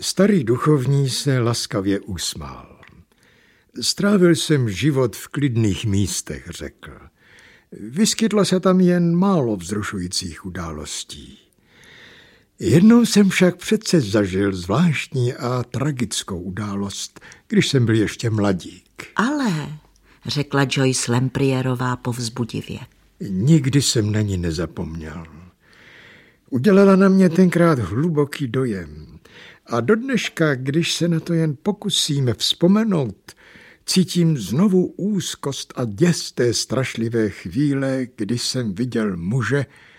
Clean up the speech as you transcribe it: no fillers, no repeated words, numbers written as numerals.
Starý duchovní se laskavě usmál. Strávil jsem život v klidných místech, řekl. Vyskytlo se tam jen málo vzrušujících událostí. Jednou jsem však přece zažil zvláštní a tragickou událost, když jsem byl ještě mladík. Ale, řekla Joyce Lemprierová povzbudivě. Nikdy jsem na ní nezapomněl. Udělala na mě tenkrát hluboký dojem. A do dneška, když se na to jen pokusíme vzpomenout, cítím znovu úzkost a děs té strašlivé chvíle, kdy jsem viděl muže,